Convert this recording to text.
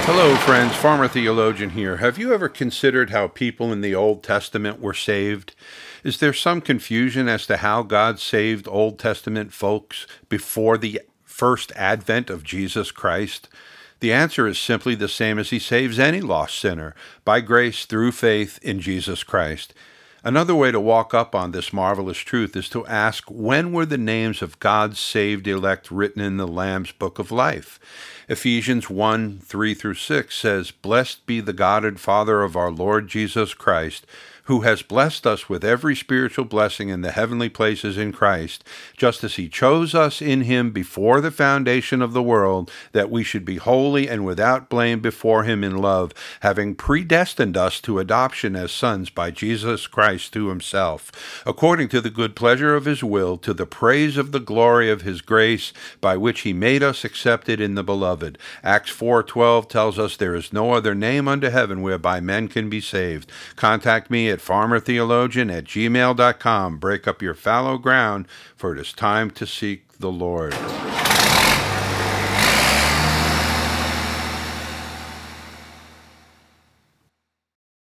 Hello, friends. Farmer Theologian here. Have you ever considered how people in the Old Testament were saved? Is there some confusion as to how God saved Old Testament folks before the first advent of Jesus Christ? The answer is simply the same as He saves any lost sinner, by grace through faith in Jesus Christ. Another way to walk up on this marvelous truth is to ask, when were the names of God's saved elect written in the Lamb's Book of Life? Ephesians 1, 3 through 6 says, "Blessed be the God and Father of our Lord Jesus Christ, who has blessed us with every spiritual blessing in the heavenly places in Christ, just as He chose us in Him before the foundation of the world, that we should be holy and without blame before Him in love, having predestined us to adoption as sons by Jesus Christ to Himself, according to the good pleasure of His will, to the praise of the glory of His grace, by which He made us accepted in the Beloved." Acts 4:12 tells us there is no other name under heaven whereby men can be saved. Contact me at farmertheologian@gmail.com. Break up your fallow ground, for it is time to seek the Lord.